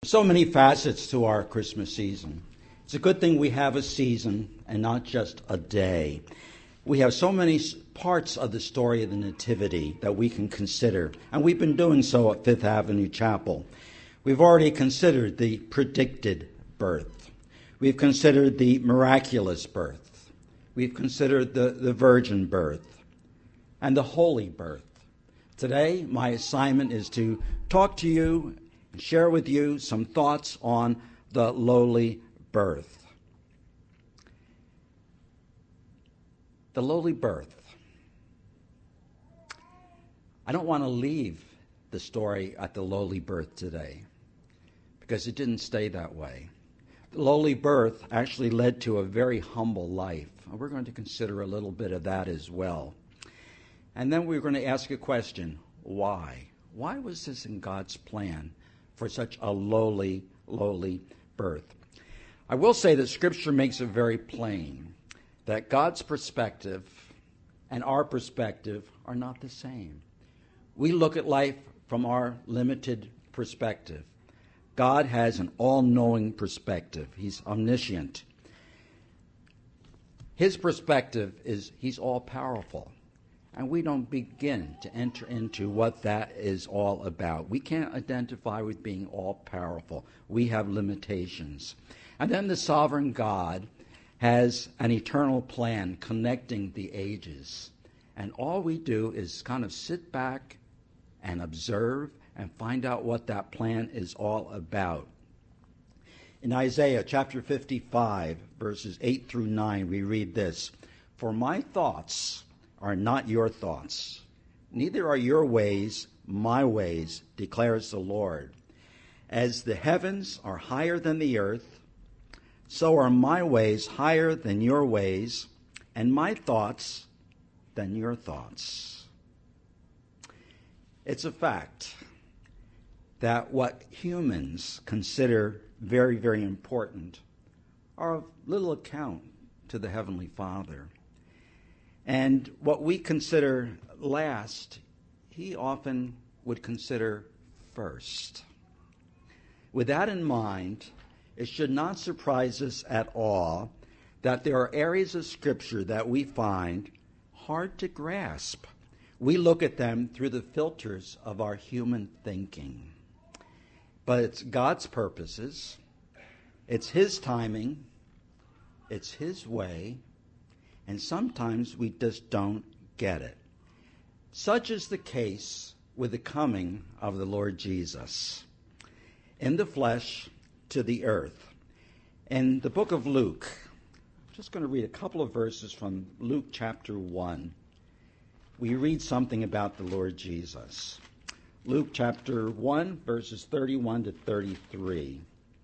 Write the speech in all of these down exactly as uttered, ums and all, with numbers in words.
So many facets to our Christmas season. It's a good thing we have a season and not just a day. We have so many parts of the story of the Nativity that we can consider, and we've been doing so at Fifth Avenue Chapel. We've already considered the predicted birth. We've considered the miraculous birth. We've considered the, the virgin birth and the holy birth. Today, my assignment is to talk to you and share with you some thoughts on the lowly birth. The lowly birth. I don't want to leave the story at the lowly birth today because it didn't stay that way. The lowly birth actually led to a very humble life. And we're going to consider a little bit of that as well. And then we're going to ask a question, why? Why was this in God's plan for such a lowly, lowly birth? I will say that Scripture makes it very plain that God's perspective and our perspective are not the same. We look at life from our limited perspective. God has an all-knowing perspective. He's omniscient. His perspective is he's all-powerful. And we don't begin to enter into what that is all about. We can't identify with being all-powerful. We have limitations. And then the sovereign God has an eternal plan connecting the ages. And all we do is kind of sit back and observe and find out what that plan is all about. In Isaiah chapter fifty-five, verses eight through nine, we read this, "For my thoughts are not your thoughts, neither are your ways my ways, declares the Lord. As the heavens are higher than the earth, so are my ways higher than your ways, and my thoughts than your thoughts." It's a fact that what humans consider very, very important are of little account to the Heavenly Father. And what we consider last, he often would consider first. With that in mind, it should not surprise us at all that there are areas of Scripture that we find hard to grasp. We look at them through the filters of our human thinking. But it's God's purposes, it's His timing, it's His way, and sometimes we just don't get it. Such is the case with the coming of the Lord Jesus in the flesh to the earth. In the book of Luke, I'm just going to read a couple of verses from Luke chapter one. We read something about the Lord Jesus. Luke chapter one, verses thirty-one to thirty-three.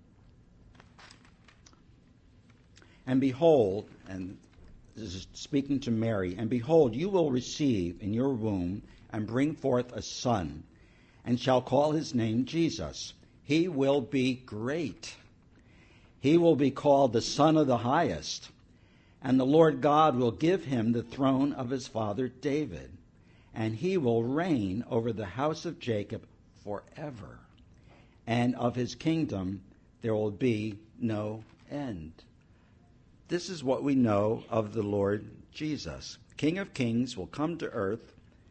"And behold," and this is speaking to Mary, "and behold, you will receive in your womb and bring forth a son, and shall call his name Jesus. He will be great. He will be called the Son of the Highest, and the Lord God will give him the throne of his father David, and he will reign over the house of Jacob forever, and of his kingdom there will be no end." This is what we know of the Lord Jesus. King of Kings will come to earth.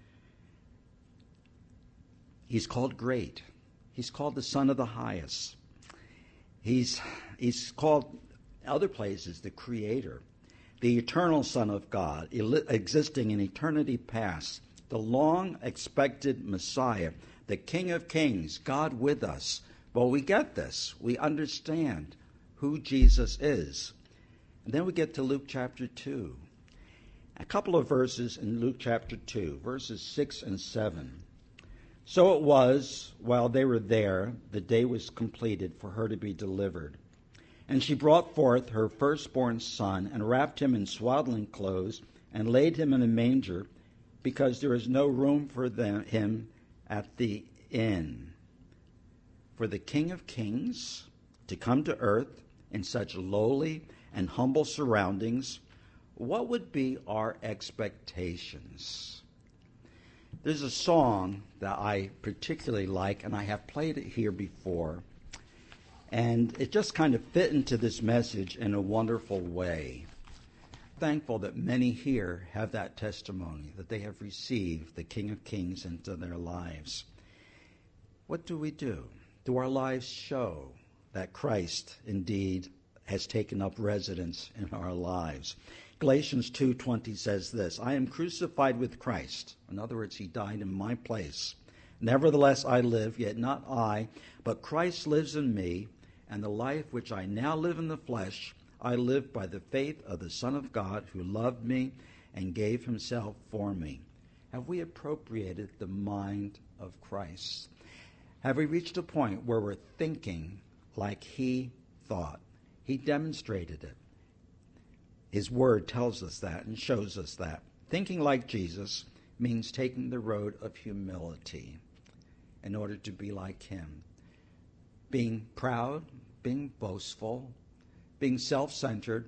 He's called great. He's called the Son of the Highest. He's, he's called other places the Creator, the eternal Son of God, existing in eternity past, the long-expected Messiah, the King of Kings, God with us. Well, we get this. We understand who Jesus is. And then we get to Luke chapter two. A couple of verses in Luke chapter two, verses six and seven. "So it was, while they were there, the day was completed for her to be delivered. And she brought forth her firstborn son, and wrapped him in swaddling clothes, and laid him in a manger, because there is no room for them, him at the inn." For the King of Kings to come to earth in such lowly and humble surroundings, what would be our expectations? There's a song that I particularly like, and I have played it here before. And it just kind of fit into this message in a wonderful way. Thankful that many here have that testimony, that they have received the King of Kings into their lives. What do we do? Do our lives show that Christ indeed has taken up residence in our lives? Galatians two twenty says this, I am crucified with Christ. In other words, he died in my place. Nevertheless, I live, yet not I, but Christ lives in me, and the life which I now live in the flesh, I live by the faith of the Son of God who loved me and gave himself for me. Have we appropriated the mind of Christ? Have we reached a point where we're thinking like he thought? He demonstrated it. His word tells us that and shows us that. Thinking like Jesus means taking the road of humility in order to be like him. Being proud, being boastful, being self-centered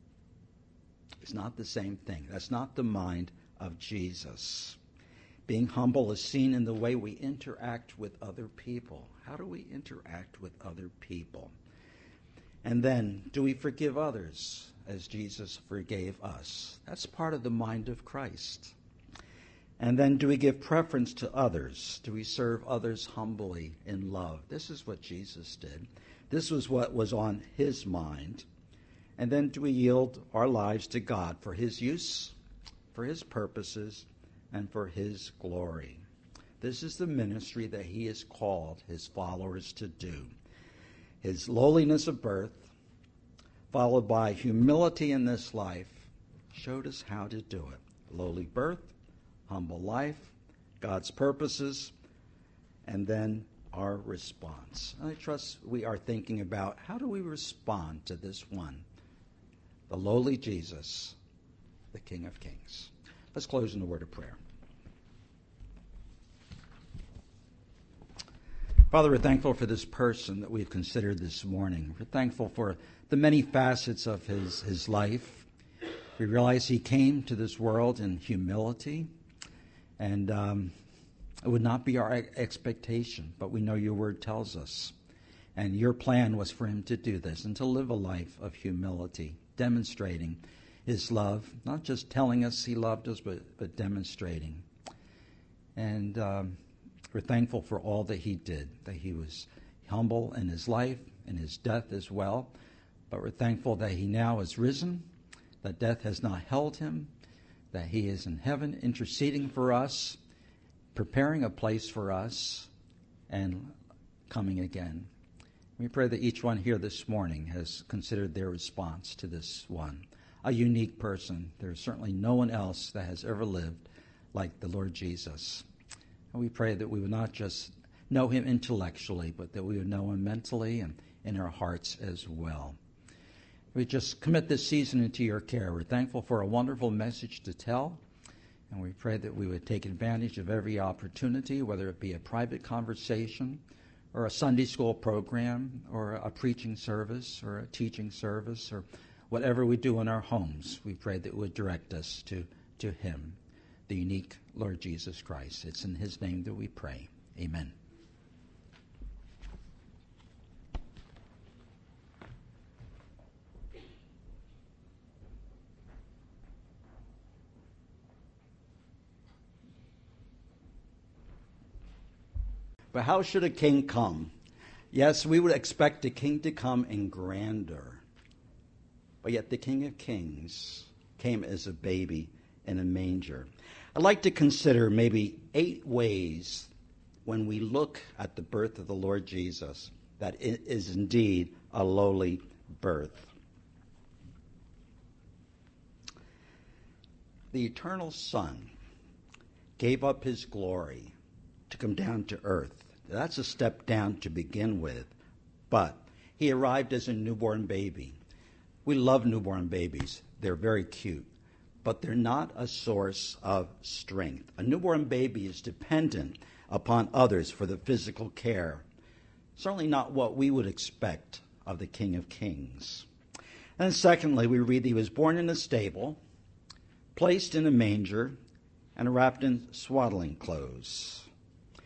is not the same thing. That's not the mind of Jesus. Being humble is seen in the way we interact with other people. How do we interact with other people? And then, do we forgive others as Jesus forgave us? That's part of the mind of Christ. And then, do we give preference to others? Do we serve others humbly in love? This is what Jesus did. This was what was on his mind. And then, do we yield our lives to God for his use, for his purposes, and for his glory? This is the ministry that he has called his followers to do. His lowliness of birth, followed by humility in this life, showed us how to do it. Lowly birth, humble life, God's purposes, and then our response. I trust we are thinking about how do we respond to this one, the lowly Jesus, the King of Kings. Let's close in a word of prayer. Father, we're thankful for this person that we've considered this morning. We're thankful for the many facets of his, his life. We realize he came to this world in humility, and um, it would not be our expectation, but we know your word tells us. And your plan was for him to do this and to live a life of humility, demonstrating his love, not just telling us he loved us, but, but demonstrating. And um, we're thankful for all that he did, that he was humble in his life and his death as well. But we're thankful that he now is risen, that death has not held him, that he is in heaven interceding for us, preparing a place for us, and coming again. We pray that each one here this morning has considered their response to this one, a unique person. There's certainly no one else that has ever lived like the Lord Jesus. And we pray that we would not just know him intellectually, but that we would know him mentally and in our hearts as well. We just commit this season into your care. We're thankful for a wonderful message to tell, and we pray that we would take advantage of every opportunity, whether it be a private conversation or a Sunday school program or a preaching service or a teaching service or whatever we do in our homes. We pray that it would direct us to, to him, the unique Lord Jesus Christ. It's in his name that we pray. Amen. But how should a king come? Yes, we would expect a king to come in grandeur. But yet the King of Kings came as a baby in a manger. I'd like to consider maybe eight ways when we look at the birth of the Lord Jesus that it is indeed a lowly birth. The eternal Son gave up his glory to come down to earth. That's a step down to begin with, but he arrived as a newborn baby. We love newborn babies. They're very cute, but they're not a source of strength. A newborn baby is dependent upon others for the physical care. Certainly not what we would expect of the King of Kings. And secondly, we read that he was born in a stable, placed in a manger, and wrapped in swaddling clothes.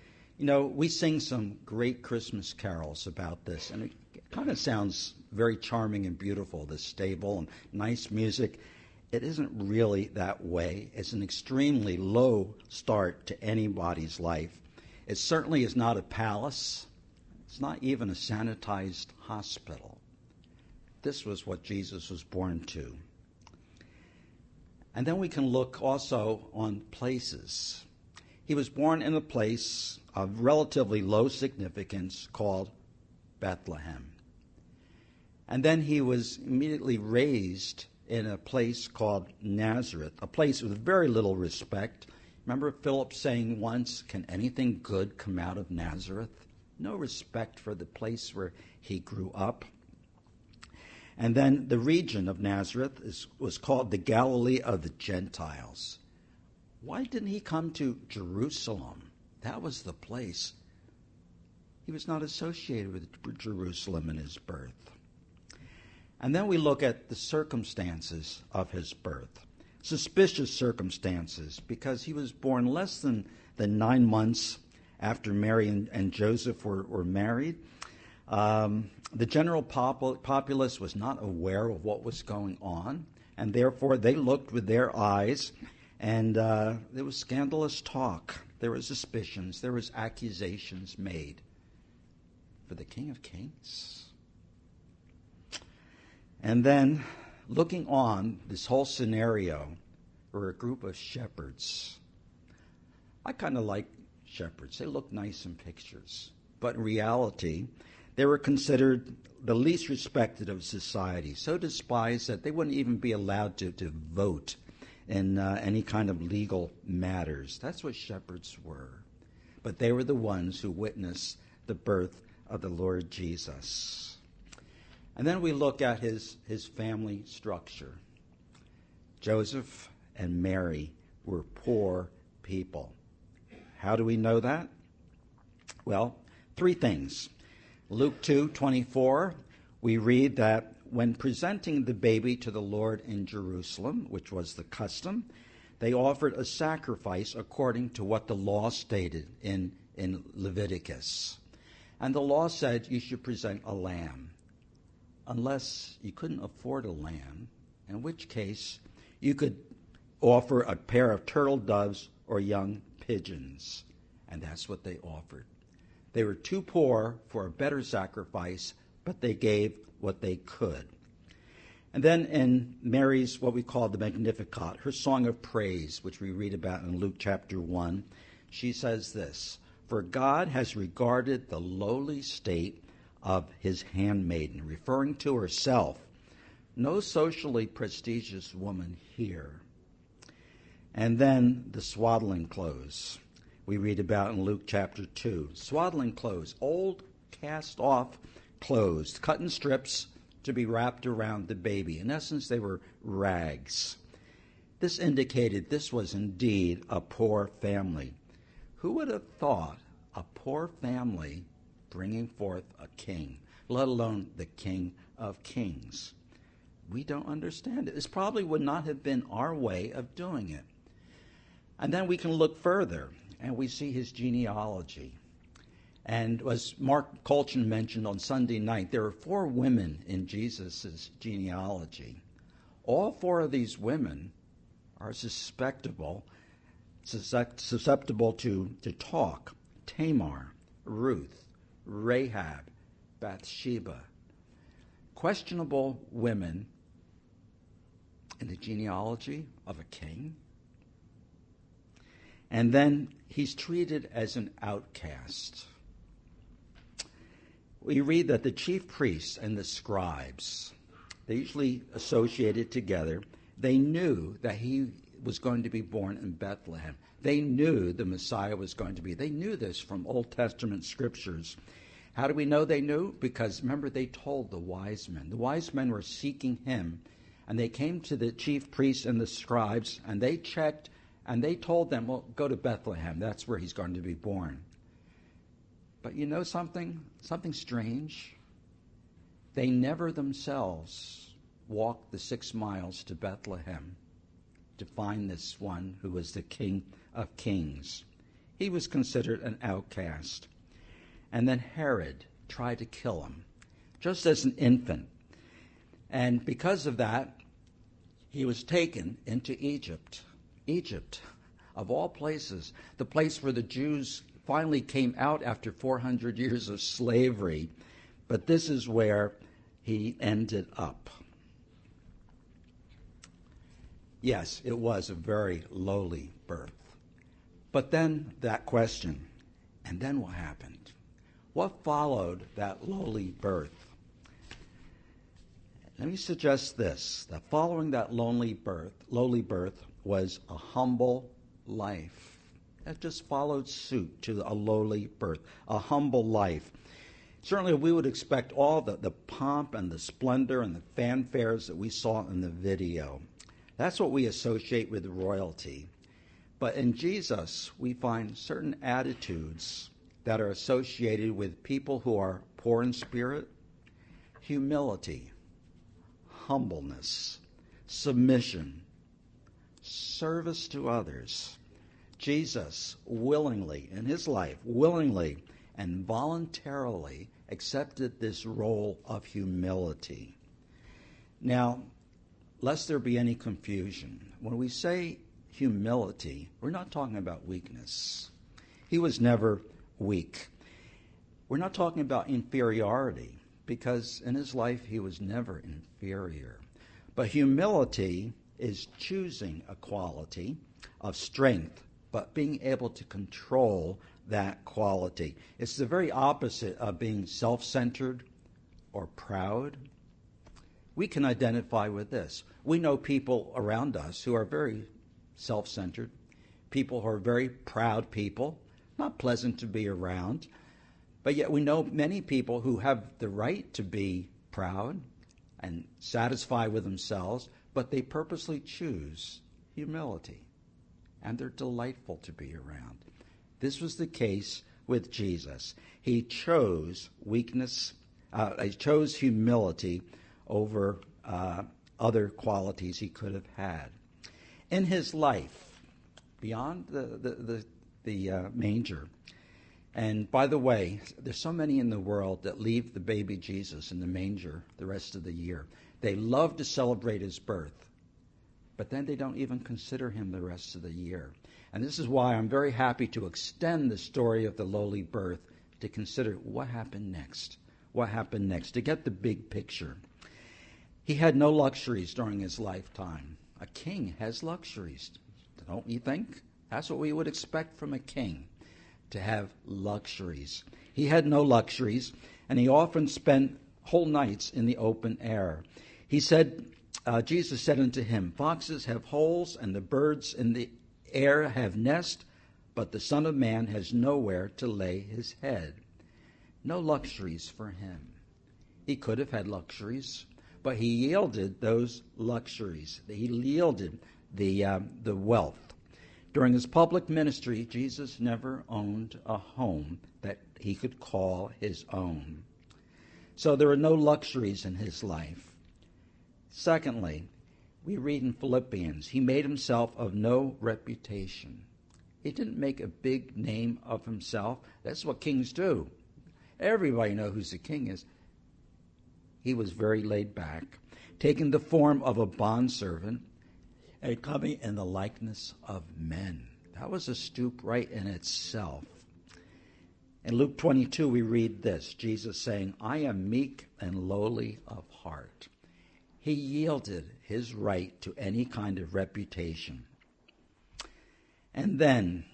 You know, we sing some great Christmas carols about this, and it kind of sounds very charming and beautiful, this stable and nice music. It isn't really that way. It's an extremely low start to anybody's life. It certainly is not a palace. It's not even a sanitized hospital. This was what Jesus was born to. And then we can look also on places. He was born in a place of relatively low significance called Bethlehem. And then he was immediately raised in a place called Nazareth, a place with very little respect. Remember Philip saying once, "Can anything good come out of Nazareth?" No respect for the place where he grew up. And then the region of Nazareth is, was called the Galilee of the Gentiles. Why didn't he come to Jerusalem? That was the place. He was not associated with Jerusalem in his birth. And then we look at the circumstances of his birth. Suspicious circumstances, because he was born less than, than nine months after Mary and, and Joseph were, were married. Um, the general popul- populace was not aware of what was going on, and therefore they looked with their eyes, and uh, there was scandalous talk. There were suspicions. There was accusations made. For the King of Kings? And then, looking on this whole scenario, were a group of shepherds. I kind of like shepherds. They look nice in pictures. But in reality, they were considered the least respected of society, so despised that they wouldn't even be allowed to, to vote in uh, any kind of legal matters. That's what shepherds were. But they were the ones who witnessed the birth of the Lord Jesus. And then we look at his, his family structure. Joseph and Mary were poor people. How do we know that? Well, three things. Luke two twenty-four, we read that when presenting the baby to the Lord in Jerusalem, which was the custom, they offered a sacrifice according to what the law stated in, in Leviticus. And the law said you should present a lamb, unless you couldn't afford a lamb, in which case you could offer a pair of turtle doves or young pigeons. And that's what they offered. They were too poor for a better sacrifice, but they gave what they could. And then in Mary's, what we call the Magnificat, her song of praise, which we read about in Luke chapter one, she says this, "For God has regarded the lowly state of his handmaiden," referring to herself. No socially prestigious woman here. And then the swaddling clothes we read about in Luke chapter two. Swaddling clothes, old cast-off clothes, cut in strips to be wrapped around the baby. In essence, they were rags. This indicated this was indeed a poor family. Who would have thought a poor family bringing forth a king, let alone the King of Kings? We don't understand it. This probably would not have been our way of doing it. And then we can look further, and we see his genealogy. And as Mark Colchin mentioned on Sunday night, there are four women in Jesus' genealogy. All four of these women are susceptible, susceptible to, to talk. Tamar, Ruth, Rahab, Bathsheba. Questionable women in the genealogy of a king. And then he's treated as an outcast. We read that the chief priests and the scribes, they usually associated together, they knew that he was going to be born in Bethlehem. They knew the Messiah was going to be. They knew this from Old Testament scriptures. How do we know they knew? Because remember, they told the wise men. The wise men were seeking him, and they came to the chief priests and the scribes, and they checked, and they told them, well, go to Bethlehem. That's where he's going to be born. But you know something? Something strange? They never themselves walked the six miles to Bethlehem to find this one who was the King of Kings. He was considered an outcast. And then Herod tried to kill him, just as an infant. And because of that, he was taken into Egypt. Egypt, of all places, the place where the Jews finally came out after four hundred years of slavery. But this is where he ended up. Yes, it was a very lowly birth. But then that question, and then what happened? What followed that lowly birth? Let me suggest this, that following that lonely birth, lowly birth was a humble life. That just followed suit to a lowly birth, a humble life. Certainly we would expect all the, the pomp and the splendor and the fanfares that we saw in the video. That's what we associate with royalty. But in Jesus, we find certain attitudes that are associated with people who are poor in spirit: humility, humbleness, submission, service to others. Jesus willingly, in his life, willingly and voluntarily accepted this role of humility. Now, lest there be any confusion, when we say humility, we're not talking about weakness. He was never weak. We're not talking about inferiority, because in his life he was never inferior. But humility is choosing a quality of strength, but being able to control that quality. It's the very opposite of being self-centered or proud. We can identify with this. We know people around us who are very self-centered, people who are very proud people, not pleasant to be around. But yet we know many people who have the right to be proud and satisfied with themselves, but they purposely choose humility, and they're delightful to be around. This was the case with Jesus. He chose weakness, uh, he chose humility over uh, other qualities he could have had. In his life, beyond the, the, the, the uh, manger, and by the way, there's so many in the world that leave the baby Jesus in the manger the rest of the year. They love to celebrate his birth, but then they don't even consider him the rest of the year. And this is why I'm very happy to extend the story of the lowly birth to consider what happened next. What happened next, to get the big picture. He had no luxuries during his lifetime. A king has luxuries, don't you think? That's what we would expect from a king, to have luxuries. He had no luxuries, and he often spent whole nights in the open air. He said, uh, Jesus said unto him, "Foxes have holes, and the birds in the air have nests, but the Son of Man has nowhere to lay his head." No luxuries for him. He could have had luxuries, but he yielded those luxuries. He yielded the uh, the wealth. During his public ministry, Jesus never owned a home that he could call his own. So there were no luxuries in his life. Secondly, we read in Philippians, he made himself of no reputation. He didn't make a big name of himself. That's what kings do. Everybody knows who the king is. He was very laid back, taking the form of a bondservant and coming in the likeness of men. That was a stoop right in itself. In Luke twenty-two, we read this, Jesus saying, "I am meek and lowly of heart." He yielded his right to any kind of reputation. And then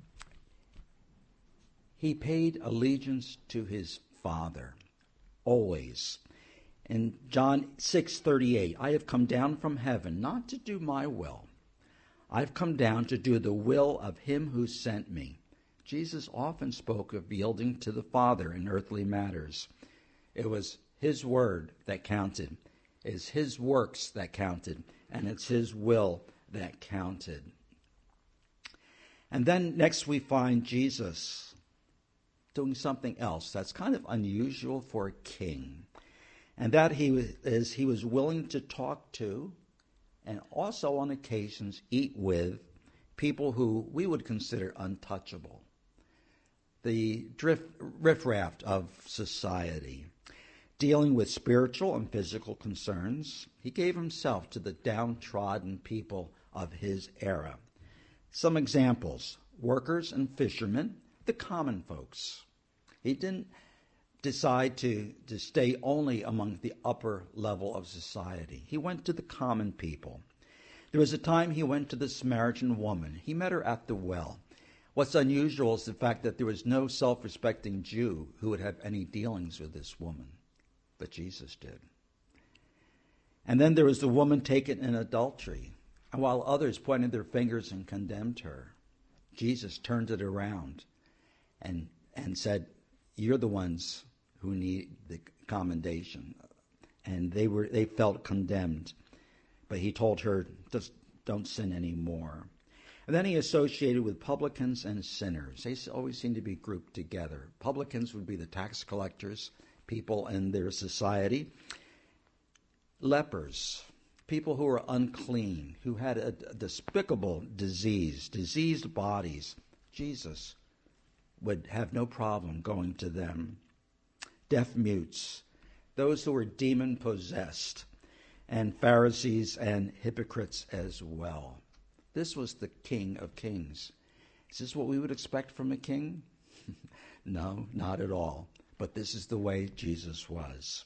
he paid allegiance to his Father, always. In John six thirty-eight, "I have come down from heaven not to do my will. I've come down to do the will of him who sent me." Jesus often spoke of yielding to the Father in earthly matters. It was his word that counted. It's his works that counted, and it's his will that counted. And then next we find Jesus doing something else that's kind of unusual for a king. And that he was, is he was willing to talk to and also on occasions eat with people who we would consider untouchable. the drift, riffraff of society. Dealing with spiritual and physical concerns, he gave himself to the downtrodden people of his era. Some examples: workers and fishermen, the common folks. He didn't decide to, to stay only among the upper level of society. He went to the common people. There was a time he went to the Samaritan woman. He met her at the well. What's unusual is the fact that there was no self-respecting Jew who would have any dealings with this woman, but Jesus did. And then there was the woman taken in adultery. And while others pointed their fingers and condemned her, Jesus turned it around and and said, "You're the ones who need the commendation." And they were they felt condemned. But he told her, just don't sin anymore. And then he associated with publicans and sinners. They always seem to be grouped together. Publicans would be the tax collectors, people in their society. Lepers, people who were unclean, who had a, a despicable disease, diseased bodies. Jesus would have no problem going to them. Deaf mutes, those who were demon-possessed, and Pharisees and hypocrites as well. This was the King of Kings. Is this what we would expect from a king? No, not at all. But this is the way Jesus was.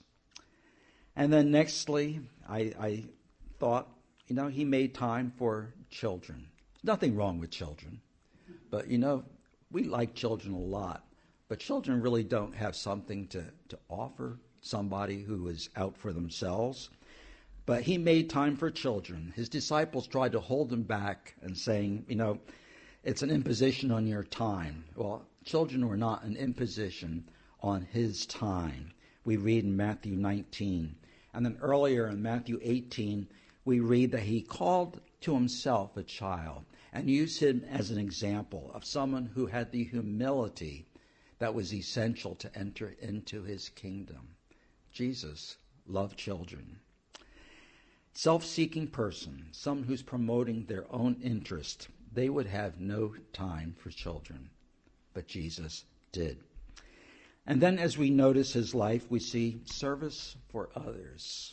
And then nextly, I, I thought, you know, he made time for children. Nothing wrong with children. But, you know, we like children a lot. But children really don't have something to, to offer somebody who is out for themselves. But he made time for children. His disciples tried to hold him back and saying, you know, it's an imposition on your time. Well, children were not an imposition on his time. We read in Matthew nineteen. And then earlier in Matthew eighteen, we read that he called to himself a child and used him as an example of someone who had the humility that was essential to enter into his kingdom. Jesus loved children. Self-seeking person, someone who's promoting their own interest, they would have no time for children. But Jesus did. And then as we notice his life, we see service for others.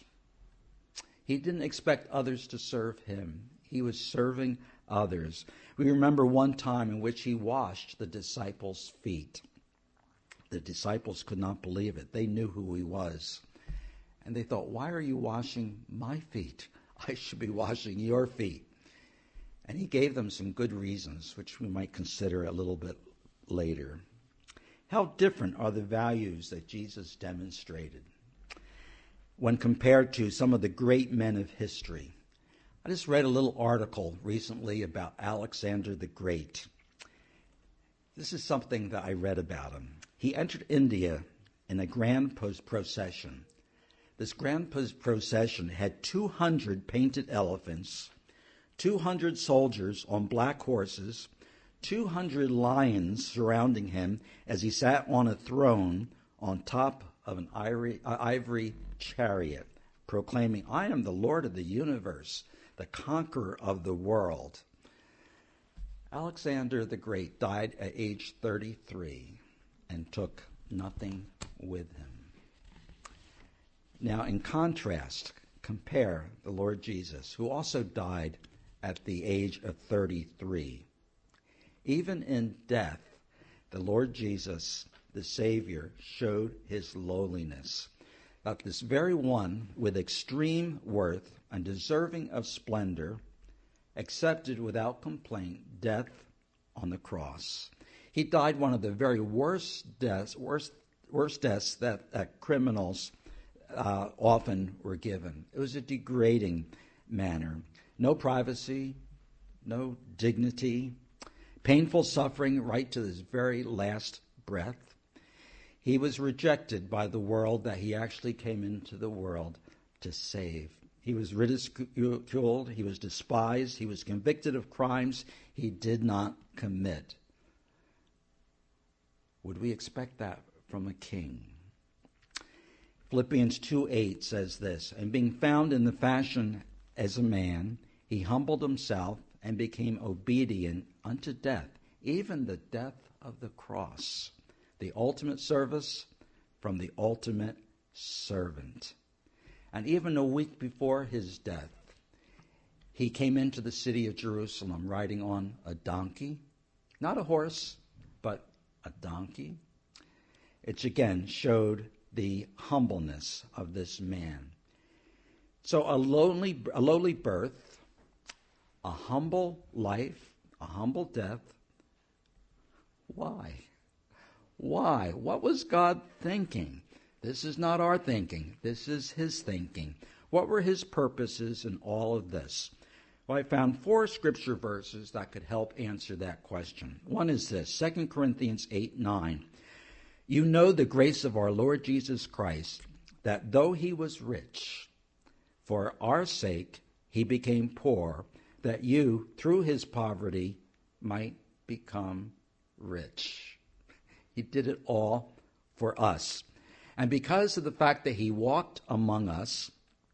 He didn't expect others to serve him. He was serving others. We remember one time in which he washed the disciples' feet. The disciples could not believe it. They knew who he was. And they thought, why are you washing my feet? I should be washing your feet. And he gave them some good reasons, which we might consider a little bit later. How different are the values that Jesus demonstrated when compared to some of the great men of history? I just read a little article recently about Alexander the Great. This is something that I read about him. He entered India in a grand procession. This grand procession had two hundred painted elephants, two hundred soldiers on black horses, two hundred lions surrounding him as he sat on a throne on top of an ivory, uh, ivory chariot, proclaiming, "I am the Lord of the universe, the conqueror of the world." Alexander the Great died at age thirty-three and took nothing with him. Now, in contrast, compare the Lord Jesus, who also died at the age of thirty-three. Even in death, the Lord Jesus, the Savior, showed his lowliness. That this very one with extreme worth and deserving of splendor accepted without complaint death on the cross. He died one of the very worst deaths, worst, worst deaths that, that criminals uh, often were given. It was a degrading manner. No privacy, no dignity, painful suffering right to his very last breath. He was rejected by the world that he actually came into the world to save. He was ridiculed, he was despised, he was convicted of crimes he did not commit. Would we expect that from a king? Philippians two eight says this, "And being found in the fashion as a man, he humbled himself and became obedient unto death, even the death of the cross. The ultimate service from the ultimate servant. And even a week before his death, he came into the city of Jerusalem riding on a donkey, not a horse, but a donkey. It again showed the humbleness of this man. So a lonely, a lowly birth, a humble life, a humble death. Why? Why? What was God thinking? This is not our thinking. This is his thinking. What were his purposes in all of this? Well, I found four scripture verses that could help answer that question. One is this, Second Corinthians eight nine. You know the grace of our Lord Jesus Christ, that though he was rich, for our sake he became poor, that you, through his poverty, might become rich. He did it all for us. And because of the fact that he walked among us,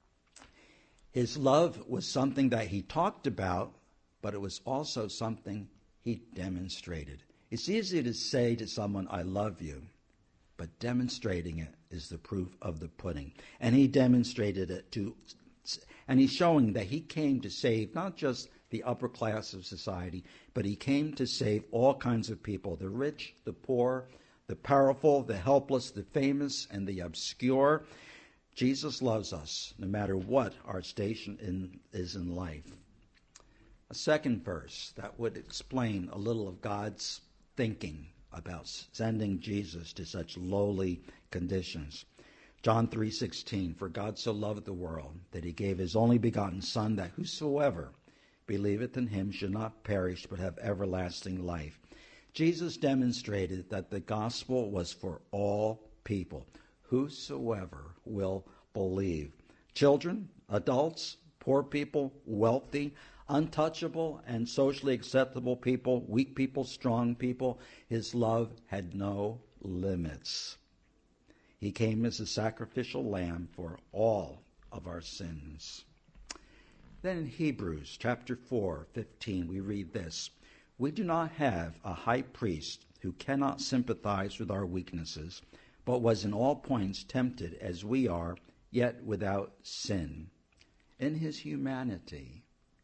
his love was something that he talked about, but it was also something he demonstrated. It's easy to say to someone, I love you, but demonstrating it is the proof of the pudding. And he demonstrated it to, and he's showing that he came to save not just the upper class of society, but he came to save all kinds of people, the rich, the poor, the powerful, the helpless, the famous, and the obscure. Jesus loves us no matter what our station in, is in life. A second verse that would explain a little of God's thinking about sending Jesus to such lowly conditions. John three sixteen, for God so loved the world that he gave his only begotten Son, that whosoever believeth in him should not perish but have everlasting life. Jesus demonstrated that the gospel was for all people. Whosoever will believe. Children, adults, poor people, wealthy, untouchable and socially acceptable people, weak people, strong people. His love had no limits. He came as a sacrificial lamb for all of our sins. Then in Hebrews chapter four, fifteen, we read this. We do not have a high priest who cannot sympathize with our weaknesses, but was in all points tempted as we are, yet without sin. In his humanity,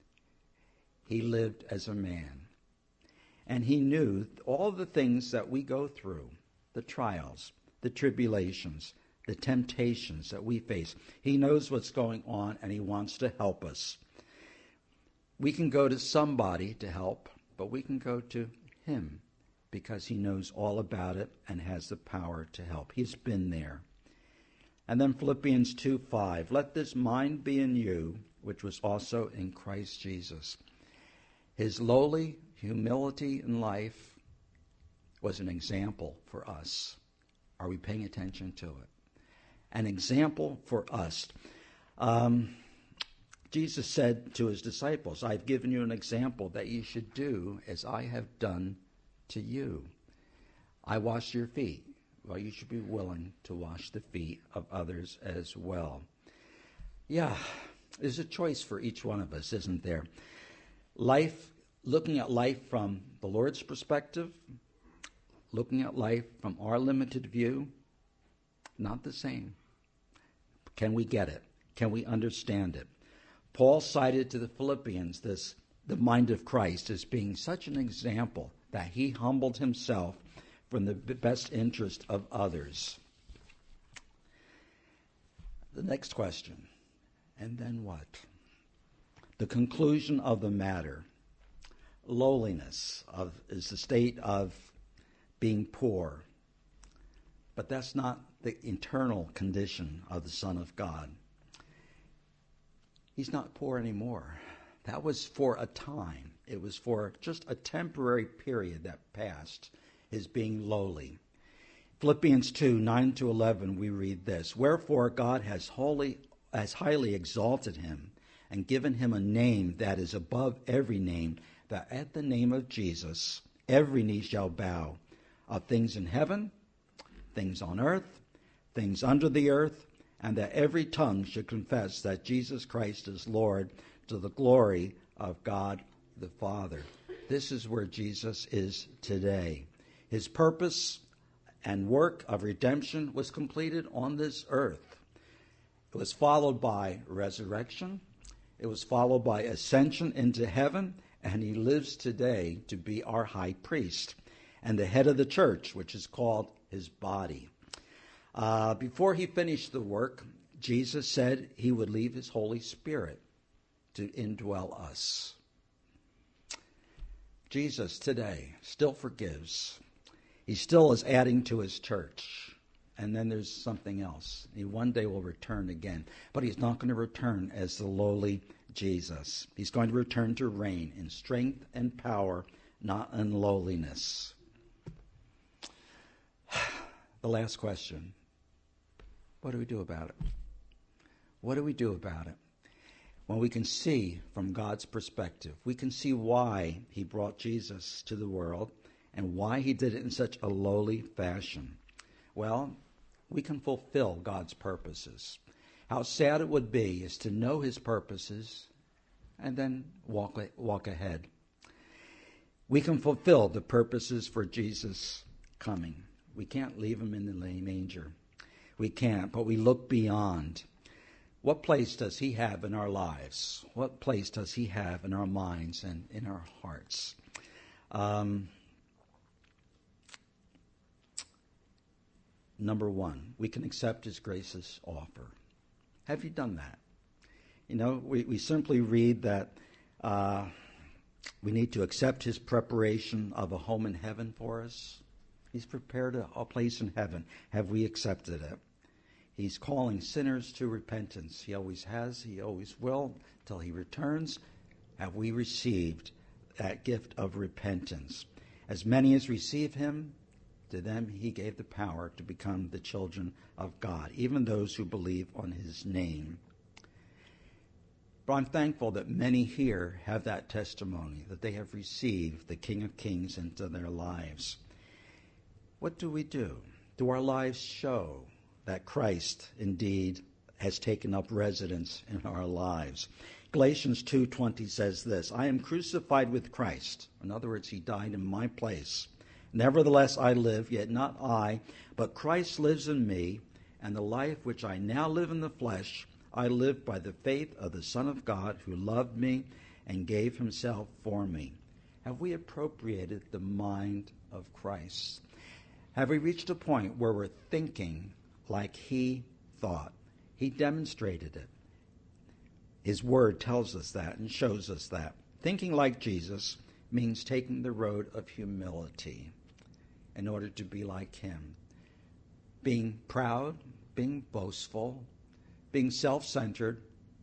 he lived as a man. And he knew all the things that we go through, the trials, the tribulations, the temptations that we face. He knows what's going on, and he wants to help us. We can go to somebody to help, but we can go to him because he knows all about it and has the power to help. He's been there. And then Philippians two five, let this mind be in you, which was also in Christ Jesus. His lowly humility in life was an example for us. Are we paying attention to it? An example for us. Um, Jesus said to his disciples, I've given you an example that you should do as I have done to you. I wash your feet. Well, you should be willing to wash the feet of others as well. Yeah, there's a choice for each one of us, isn't there? Life, looking at life from the Lord's perspective, looking at life from our limited view, not the same. Can we get it? Can we understand it? Paul cited to the Philippians this, the mind of Christ as being such an example that he humbled himself from the best interest of others. The next question, and then what? The conclusion of the matter. Lowliness of, is the state of being poor. But that's not the internal condition of the Son of God. He's not poor anymore. That was for a time. It was for just a temporary period that passed, his being lowly. Philippians two, nine to eleven, we read this. Wherefore God has wholly, has highly exalted him and given him a name that is above every name, that at the name of Jesus every knee shall bow, of things in heaven, things on earth, things under the earth, and that every tongue should confess that Jesus Christ is Lord, to the glory of God the Father. This is where Jesus is today. His purpose and work of redemption was completed on this earth. It was followed by resurrection. It was followed by ascension into heaven, and he lives today to be our high priest and the head of the church, which is called his body. Uh, before he finished the work, Jesus said he would leave his Holy Spirit to indwell us. Jesus today still forgives. He still is adding to his church. And then there's something else. He one day will return again. But he's not going to return as the lowly Jesus. He's going to return to reign in strength and power, not in lowliness. The last question. What do we do about it? What do we do about it? Well, we can see from God's perspective. We can see why he brought Jesus to the world and why he did it in such a lowly fashion. Well, we can fulfill God's purposes. How sad it would be is to know his purposes and then walk, walk ahead. We can fulfill the purposes for Jesus coming. We can't leave him in the manger. We can't, but we look beyond. What place does he have in our lives? What place does he have in our minds and in our hearts? Um, Number one, we can accept his gracious offer. Have you done that? You know, we, we simply read that uh, we need to accept his preparation of a home in heaven for us. He's prepared a, a place in heaven. Have we accepted it? He's calling sinners to repentance. He always has. He always will till he returns. Have we received that gift of repentance? As many as receive him, to them he gave the power to become the children of God, even those who believe on his name. But I'm thankful that many here have that testimony, that they have received the King of Kings into their lives. What do we do? Do our lives show that Christ indeed has taken up residence in our lives? Galatians two twenty says this, I am crucified with Christ. In other words, he died in my place. Nevertheless, I live, yet not I, but Christ lives in me, and the life which I now live in the flesh, I live by the faith of the Son of God who loved me and gave himself for me. Have we appropriated the mind of Christ? Have we reached a point where we're thinking like he thought? He demonstrated it. His word tells us that and shows us that. Thinking like Jesus means taking the road of humility in order to be like him. Being proud, being boastful, being self-centered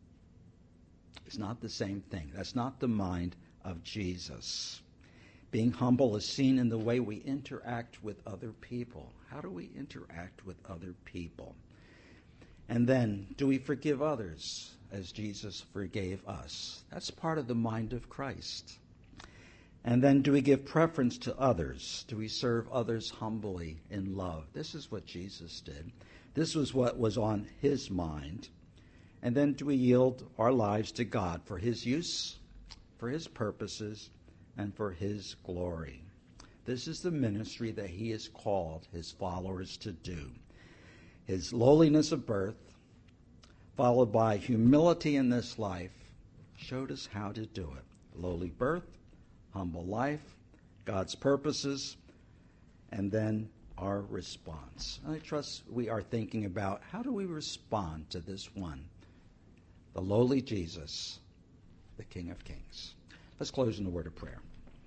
is not the same thing. That's not the mind of Jesus. Being humble is seen in the way we interact with other people. How do we interact with other people? And then, do we forgive others as Jesus forgave us? That's part of the mind of Christ. And then, do we give preference to others? Do we serve others humbly in love? This is what Jesus did. This was what was on his mind. And then, do we yield our lives to God for his use, for his purposes, and for his glory? This is the ministry that he has called his followers to do. His lowliness of birth, followed by humility in this life, showed us how to do it. Lowly birth, humble life, God's purposes, and then our response. I trust we are thinking about how do we respond to this one, the lowly Jesus, the King of Kings. Let's close in a word of prayer.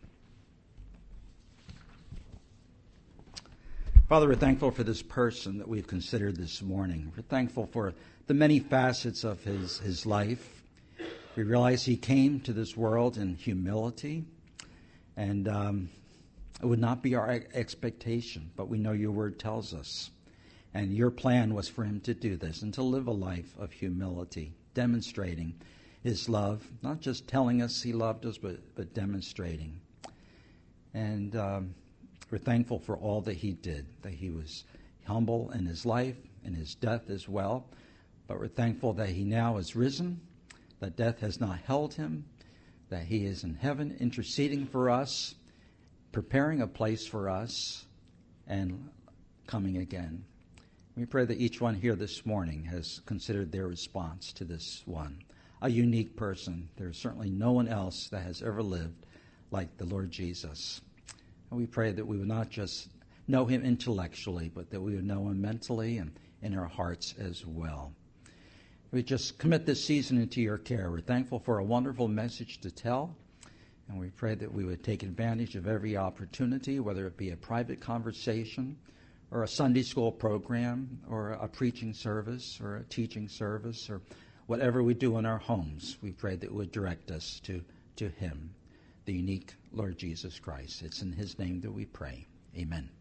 Father, we're thankful for this person that we've considered this morning. We're thankful for the many facets of his, his life. We realize he came to this world in humility, and um, it would not be our expectation, but we know your word tells us. And your plan was for him to do this and to live a life of humility, demonstrating his love, not just telling us he loved us, but, but demonstrating. And um, we're thankful for all that he did, that he was humble in his life, in his death as well. But we're thankful that he now is risen, that death has not held him, that he is in heaven interceding for us, preparing a place for us, and coming again. We pray that each one here this morning has considered their response to this one, a unique person. There's certainly no one else that has ever lived like the Lord Jesus. And we pray that we would not just know him intellectually, but that we would know him mentally and in our hearts as well. We just commit this season into your care. We're thankful for a wonderful message to tell, and we pray that we would take advantage of every opportunity, whether it be a private conversation or a Sunday school program or a preaching service or a teaching service or whatever we do in our homes. We pray that it would direct us to, to him, the unique Lord Jesus Christ. It's in his name that we pray. Amen.